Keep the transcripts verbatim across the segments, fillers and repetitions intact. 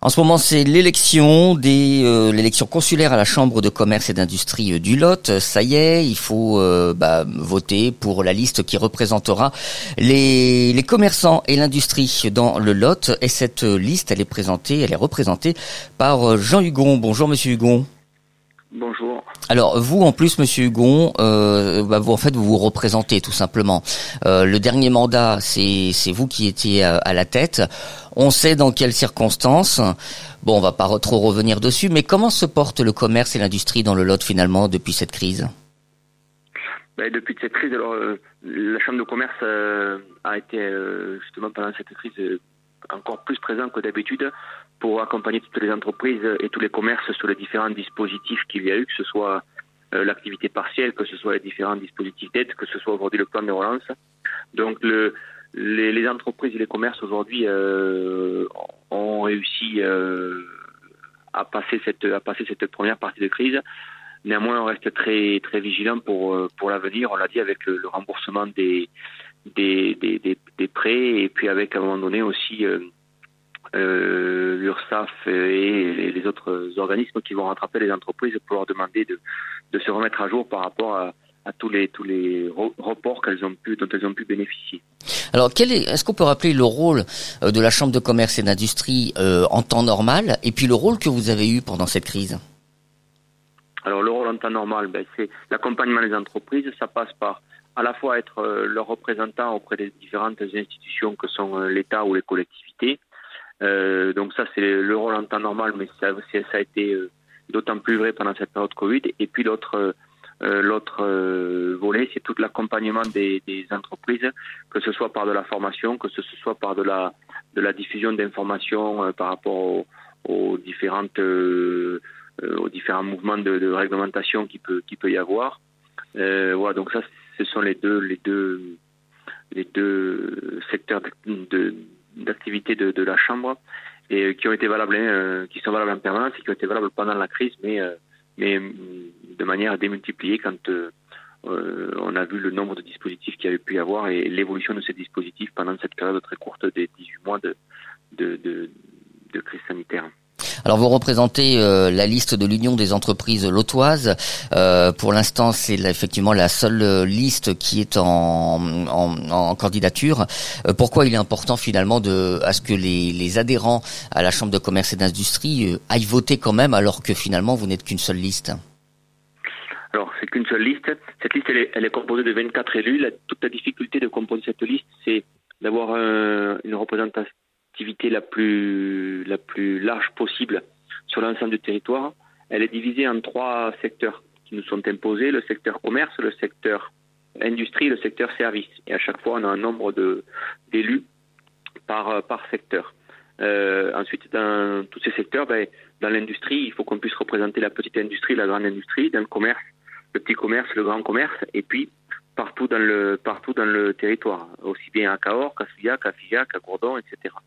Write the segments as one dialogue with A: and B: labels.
A: En ce moment, c'est l'élection des euh, l'élection consulaire à la Chambre de commerce et d'industrie euh, du Lot. Ça y est, il faut euh, bah, voter pour la liste qui représentera les les commerçants et l'industrie dans le Lot. Et cette liste, elle est présentée, elle est représentée par Jean Hugon. Bonjour, Monsieur Hugon.
B: Bonjour.
A: Alors vous, en plus, Monsieur Hugon, euh, bah, vous en fait vous vous représentez tout simplement. Euh, le dernier mandat, c'est c'est vous qui étiez à, à la tête. On sait dans quelles circonstances. Bon, on va pas trop revenir dessus, mais comment se porte le commerce et l'industrie dans le Lot finalement depuis cette crise?
B: Ben, depuis cette crise, alors euh, la Chambre de commerce euh, a été euh, justement pendant cette crise euh, encore plus présente que d'habitude pour accompagner toutes les entreprises et tous les commerces sur les différents dispositifs qu'il y a eu, que ce soit euh, l'activité partielle, que ce soit les différents dispositifs d'aide, que ce soit aujourd'hui le plan de relance. Donc le, les, les entreprises et les commerces aujourd'hui euh, ont réussi euh, à passer cette à passer cette première partie de crise. Néanmoins, on reste très très vigilant pour pour l'avenir. On l'a dit, avec le, le remboursement des des, des des des prêts, et puis avec à un moment donné aussi euh, Euh, l'URSSAF et les autres organismes qui vont rattraper les entreprises pour leur demander de, de se remettre à jour par rapport à, à tous les tous les reports qu'elles ont pu dont elles ont pu bénéficier.
A: Alors, quel est, est-ce qu'on peut rappeler le rôle de la Chambre de commerce et d'industrie euh, en temps normal, et puis le rôle que vous avez eu pendant cette crise?
B: Alors, le rôle en temps normal, ben, c'est l'accompagnement des entreprises. Ça passe par à la fois être euh, leur représentant auprès des différentes institutions que sont euh, l'État ou les collectivités. Euh, donc ça, c'est le rôle en temps normal, mais ça, ça a été euh, d'autant plus vrai pendant cette période Covid. Et puis l'autre euh, l'autre euh, volet, c'est tout l'accompagnement des, des entreprises, que ce soit par de la formation, que ce soit par de la de la diffusion d'informations euh, par rapport aux, aux différentes euh, aux différents mouvements de, de réglementation qui peut qui peut y avoir. Euh, voilà, donc ça, ce sont les deux les deux les deux secteurs de, de d'activités de, de la Chambre, et qui ont été valables, hein, qui sont valables en permanence et qui ont été valables pendant la crise, mais, euh, mais de manière à démultiplier quand euh, on a vu le nombre de dispositifs qu'il y avait pu y avoir et l'évolution de ces dispositifs pendant cette période très courte des dix-huit mois de, de, de, de crise sanitaire.
A: Alors vous représentez euh, la liste de l'Union des entreprises lotoises. Euh, pour l'instant, c'est là, effectivement la seule liste qui est en, en, en candidature. Euh, pourquoi il est important finalement de à ce que les, les adhérents à la Chambre de commerce et d'industrie euh, aillent voter quand même, alors que finalement vous n'êtes qu'une seule liste?
B: Alors c'est qu'une seule liste. Cette liste, elle est, elle est composée de vingt-quatre élus. La, toute la difficulté de composer cette liste, c'est d'avoir un, une représentation la plus la plus large possible sur l'ensemble du territoire. Elle est divisée en trois secteurs qui nous sont imposés: le secteur commerce, le secteur industrie, le secteur service. Et à chaque fois, on a un nombre de d'élus par par secteur. Euh, ensuite, dans tous ces secteurs, ben, dans l'industrie, il faut qu'on puisse représenter la petite industrie, la grande industrie; dans le commerce, le petit commerce, le grand commerce; et puis partout dans le partout dans le territoire, aussi bien à Cahors qu'à Souillac, à Figeac, à Gourdon, et cetera.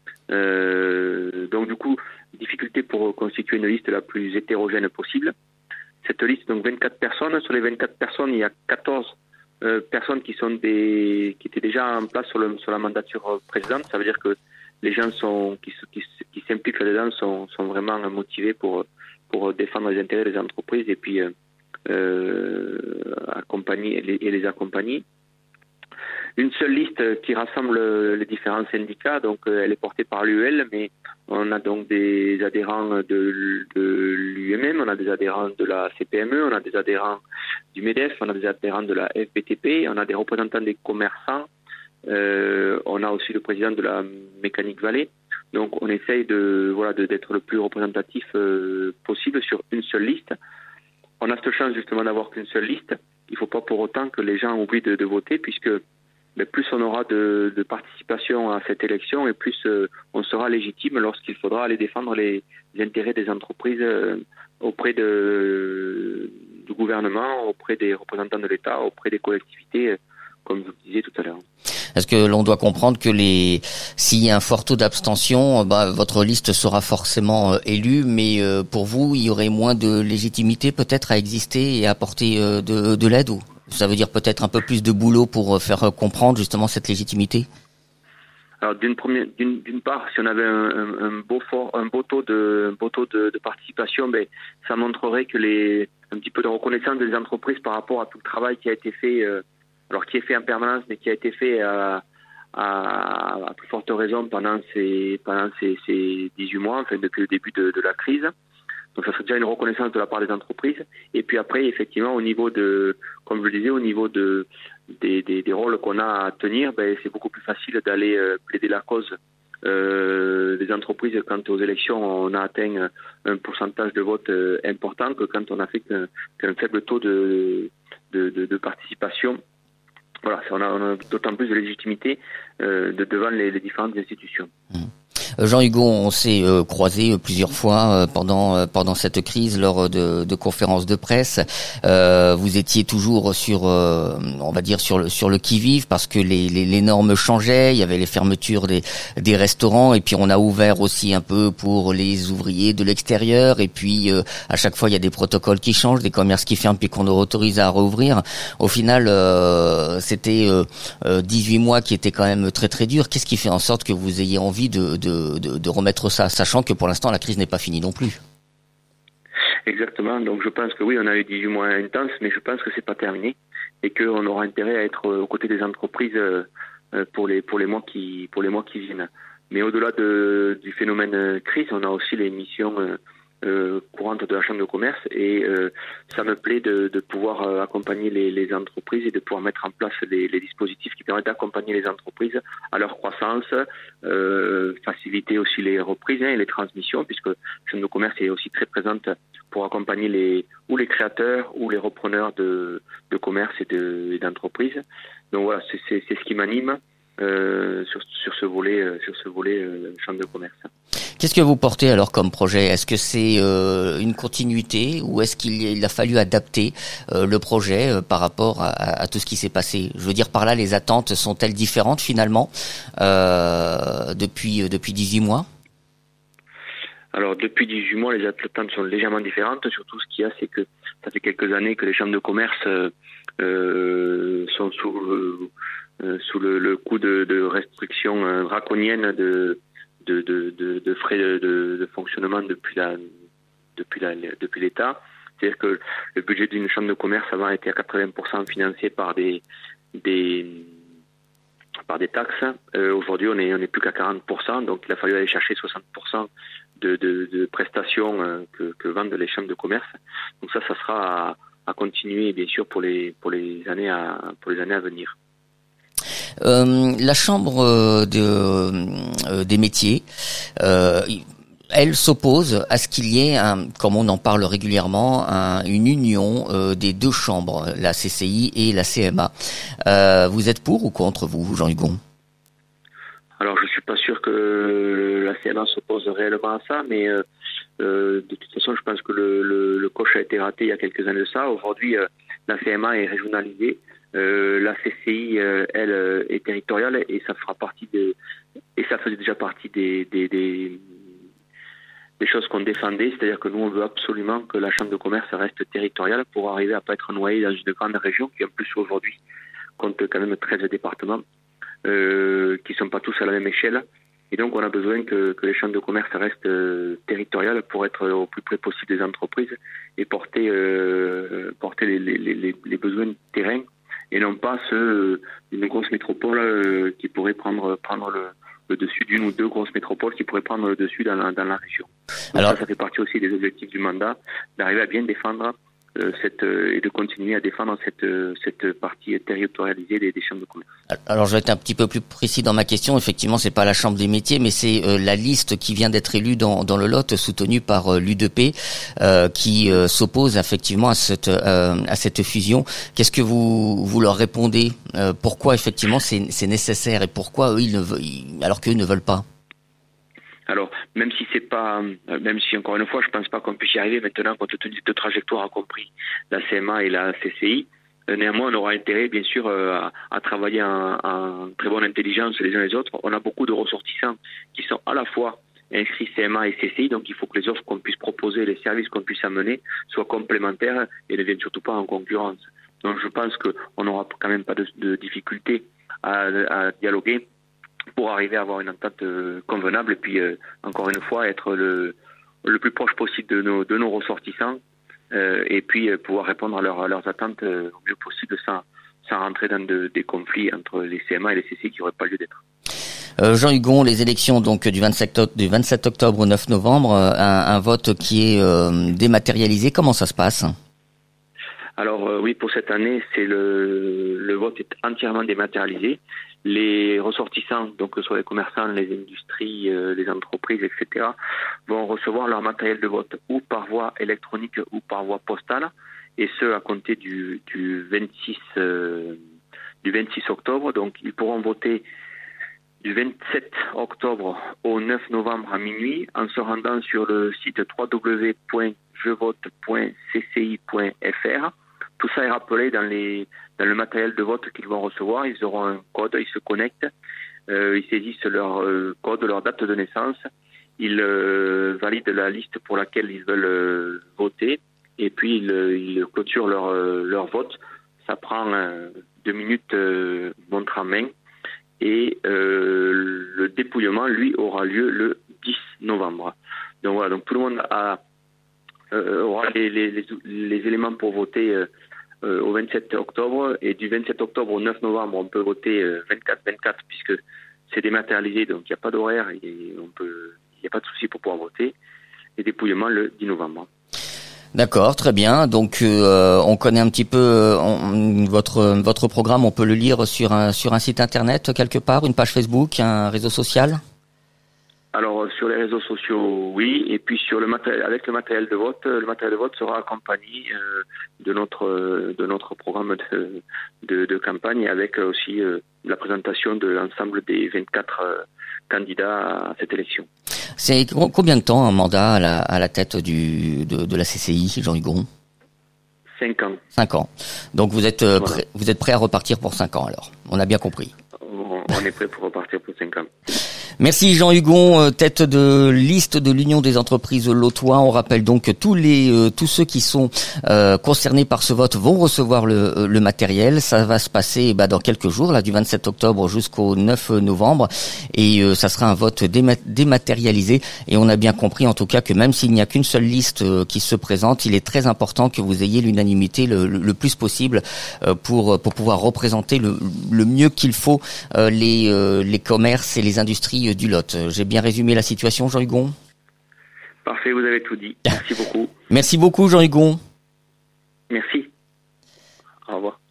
B: Euh, donc du coup, difficulté pour constituer une liste la plus hétérogène possible. Cette liste, donc vingt-quatre personnes. Sur les vingt-quatre personnes, il y a quatorze euh, personnes qui sont des qui étaient déjà en place sur, le, sur la mandature précédente. Ça veut dire que les gens sont qui, qui, qui s'impliquent là-dedans sont, sont vraiment motivés pour pour défendre les intérêts des entreprises et puis euh, euh, accompagner les, et les accompagner. Une seule liste qui rassemble les différents syndicats, donc elle est portée par l'U E L, mais on a donc des adhérents de, de l'U M M, on a des adhérents de la C P M E, on a des adhérents du MEDEF, on a des adhérents de la F B T P, on a des représentants des commerçants, euh, on a aussi le président de la Mécanique Vallée. Donc on essaye de voilà de, d'être le plus représentatif euh, possible sur une seule liste. On a cette chance justement d'avoir qu'une seule liste. Il ne faut pas pour autant que les gens oublient de, de voter, puisque mais plus on aura de, de participation à cette élection, et plus euh, on sera légitime lorsqu'il faudra aller défendre les, les intérêts des entreprises euh, auprès de, du gouvernement, auprès des représentants de l'État, auprès des collectivités, euh, comme je vous le disais tout à l'heure.
A: Est-ce que l'on doit comprendre que les s'il y a un fort taux d'abstention, bah, votre liste sera forcément euh, élue, mais euh, pour vous, il y aurait moins de légitimité peut-être à exister et à apporter euh, de, de l'aide, ou ça veut dire peut-être un peu plus de boulot pour faire comprendre justement cette légitimité?
B: Alors d'une première, d'une, d'une part, si on avait un, un, un beau fort, un beau taux de, un beau taux de, de participation, ben ça montrerait que les, un petit peu de reconnaissance des entreprises par rapport à tout le travail qui a été fait, euh, alors qui est fait en permanence, mais qui a été fait à, à, à plus forte raison pendant ces, pendant ces, ces dix-huit mois, enfin depuis le début de, de la crise. Donc ça serait déjà une reconnaissance de la part des entreprises. Et puis après, effectivement, au niveau de, comme je le disais, au niveau de des, des, des rôles qu'on a à tenir, ben, c'est beaucoup plus facile d'aller euh, plaider la cause euh, des entreprises quand aux élections on a atteint un pourcentage de vote euh, important que quand on a fait qu'un, qu'un faible taux de, de, de, de participation. Voilà, on a, on a d'autant plus de légitimité euh, de, devant les, les différentes institutions.
A: Mmh. Jean Hugon, on s'est euh, croisé plusieurs fois euh, pendant euh, pendant cette crise lors de, de conférences de presse. Euh, vous étiez toujours sur, euh, on va dire sur le sur le qui-vive parce que les, les les normes changeaient. Il y avait les fermetures des des restaurants et puis on a ouvert aussi un peu pour les ouvriers de l'extérieur. Et puis euh, à chaque fois il y a des protocoles qui changent, des commerces qui ferment puis qu'on autorise à rouvrir. Au final, euh, c'était euh, dix-huit mois qui étaient quand même très très durs. Qu'est-ce qui fait en sorte que vous ayez envie de, de De, de remettre ça, sachant que pour l'instant la crise n'est pas finie non plus?
B: Exactement, donc je pense que oui, on a eu dix-huit mois intenses, mais je pense que c'est pas terminé et qu'on aura intérêt à être aux côtés des entreprises pour les pour les mois qui pour les mois qui viennent. Mais au-delà de, du phénomène crise, on a aussi les missions euh, courantes de la Chambre de commerce et euh, ça me plaît de, de pouvoir accompagner les, les entreprises et de pouvoir mettre en place les, les dispositifs qui permettent d'accompagner les entreprises à leur croissance, euh, faciliter aussi les reprises hein, et les transmissions, puisque la Chambre de commerce est aussi très présente pour accompagner les ou les créateurs ou les repreneurs de, de commerce et, de, et d'entreprises. Donc voilà, c'est, c'est, c'est ce qui m'anime euh, sur, sur ce volet, euh, sur ce volet euh, Chambre de commerce.
A: Qu'est-ce que vous portez alors comme projet? Est-ce que c'est euh, une continuité ou est-ce qu'il il a fallu adapter euh, le projet euh, par rapport à, à tout ce qui s'est passé? Je veux dire par là, les attentes sont-elles différentes finalement euh, depuis depuis dix-huit mois?
B: Alors depuis dix-huit mois, les attentes sont légèrement différentes. Surtout, ce qu'il y a, c'est que ça fait quelques années que les chambres de commerce euh, sont sous euh, sous le, le coup de, de restrictions euh, draconiennes de De, de, de, de frais de, de, de fonctionnement depuis la depuis la depuis l'État. C'est-à-dire que le budget d'une chambre de commerce avant était à quatre-vingts pour cent financé par des des par des taxes. Euh, aujourd'hui, on est on est plus qu'à quarante pour cent, donc il a fallu aller chercher soixante pour cent de, de, de prestations euh, que, que vendent les chambres de commerce. Donc ça, ça sera à, à continuer bien sûr pour les pour les années à pour les années à venir.
A: Euh, la chambre de, euh, des métiers, euh, elle s'oppose à ce qu'il y ait, un, comme on en parle régulièrement, un, une union euh, des deux chambres, la C C I et la C M A. Euh, vous êtes pour ou contre, vous, Jean Hugon?
B: Alors, je suis pas sûr que la C M A s'oppose réellement à ça, mais euh, euh, de toute façon, je pense que le, le, le coche a été raté il y a quelques années de ça. Aujourd'hui, euh, la C M A est régionalisée. Euh, la C C I, euh, elle, euh, est territoriale et ça fera partie de, et ça faisait déjà partie des, des, des, des choses qu'on défendait, c'est-à-dire que nous, on veut absolument que la Chambre de commerce reste territoriale pour arriver à pas être noyée dans une grande région qui, en plus, aujourd'hui, compte quand même treize départements, euh, qui sont pas tous à la même échelle. Et donc, on a besoin que, que les chambres de commerce restent euh, territoriales pour être au plus près possible des entreprises et porter, euh, porter les, les, les, les besoins de terrain et non pas ceux d'une grosse métropole euh, qui pourrait prendre prendre le, le dessus d'une ou deux grosses métropoles qui pourraient prendre le dessus dans la, dans la région. Donc Alors, ça, ça fait partie aussi des objectifs du mandat, d'arriver à bien défendre euh, cette euh, et de continuer à défendre cette euh, cette partie territorialisée des, des chambres de commerce.
A: Alors je vais être un petit peu plus précis dans ma question. Effectivement, c'est pas la Chambre des métiers, mais c'est euh, la liste qui vient d'être élue dans, dans le Lot, soutenue par euh, l'U D P, euh, qui euh, s'oppose effectivement à cette euh, à cette fusion. Qu'est-ce que vous vous leur répondez? euh, Pourquoi effectivement c'est c'est nécessaire et pourquoi eux ils ne veulent, alors qu'eux ne veulent pas?
B: Alors, même si c'est pas, même si encore une fois, je pense pas qu'on puisse y arriver maintenant compte tenu de trajectoire, a compris la C M A et la C C I. Néanmoins, on aura intérêt, bien sûr, à, à travailler en, en très bonne intelligence les uns les autres. On a beaucoup de ressortissants qui sont à la fois inscrits C M A et C C I, donc il faut que les offres qu'on puisse proposer, les services qu'on puisse amener, soient complémentaires et ne viennent surtout pas en concurrence. Donc, je pense qu'on n'aura quand même pas de, de difficulté à, à dialoguer. pour arriver à avoir une entente euh, convenable et puis euh, encore une fois être le le plus proche possible de nos de nos ressortissants euh, et puis euh, pouvoir répondre à, leur, à leurs attentes euh, au mieux possible sans sans rentrer dans de, des conflits entre les C M A et les C C I qui n'auraient pas lieu d'être.
A: Euh, Jean Hugon, les élections donc du vingt-sept octobre au neuf novembre, un, un vote qui est euh, dématérialisé. Comment ça se passe?
B: Alors euh, oui, pour cette année, c'est le le vote est entièrement dématérialisé. Les ressortissants, donc que ce soit les commerçants, les industries, euh, les entreprises, et cetera, vont recevoir leur matériel de vote ou par voie électronique ou par voie postale, et ce à compter du du vingt-six euh, du vingt-six octobre. Donc ils pourront voter du vingt-sept octobre au neuf novembre à minuit en se rendant sur le site w w w point je vote point c c i point f r. Tout ça est rappelé dans les dans le matériel de vote qu'ils vont recevoir. Ils auront un code, ils se connectent, euh, ils saisissent leur euh, code, leur date de naissance, ils euh, valident la liste pour laquelle ils veulent euh, voter, et puis ils, ils clôturent leur euh, leur vote. Ça prend euh, deux minutes euh, montre en main, et euh, le dépouillement, lui, aura lieu le dix novembre. Donc voilà, donc tout le monde a euh, aura les, les, les, les éléments pour voter euh, Euh, au vingt-sept octobre, et du vingt-sept octobre au neuf novembre on peut voter euh, vingt-quatre vingt-quatre puisque c'est dématérialisé, donc il n'y a pas d'horaire et on peut, il n'y a pas de souci pour pouvoir voter, et dépouillement le dix novembre.
A: D'accord, très bien. Donc euh, on connaît un petit peu euh, on, votre votre programme, on peut le lire sur un sur un site internet quelque part, une page Facebook, un réseau social?
B: Alors sur les réseaux sociaux, oui, et puis sur le matériel, avec le matériel de vote, le matériel de vote sera accompagné euh, de notre de notre programme de de, de campagne, avec aussi euh, la présentation de l'ensemble des vingt-quatre euh, candidats à cette élection.
A: C'est combien de temps un mandat à la à la tête du de, de la C C I, Jean Hugon?
B: Cinq ans.
A: Cinq ans. Donc vous êtes euh,
B: voilà.
A: prêt, vous êtes prêt à repartir pour cinq ans alors. On a bien compris.
B: On, on est prêt pour repartir pour cinq ans.
A: Merci Jean Hugon, tête de liste de l'Union des entreprises lotois. On rappelle donc que tous les euh, tous ceux qui sont euh, concernés par ce vote vont recevoir le, le matériel. Ça va se passer bah, dans quelques jours, là du vingt-sept octobre jusqu'au neuf novembre, et euh, ça sera un vote déma- dématérialisé. Et on a bien compris en tout cas que même s'il n'y a qu'une seule liste euh, qui se présente, il est très important que vous ayez l'unanimité le, le, le plus possible euh, pour pour pouvoir représenter le, le mieux qu'il faut euh, les euh, les commerces et les industries du Lot. J'ai bien résumé la situation, Jean Hugon?
B: Parfait, vous avez tout dit. Merci beaucoup.
A: Merci beaucoup, Jean Hugon.
B: Merci. Au revoir.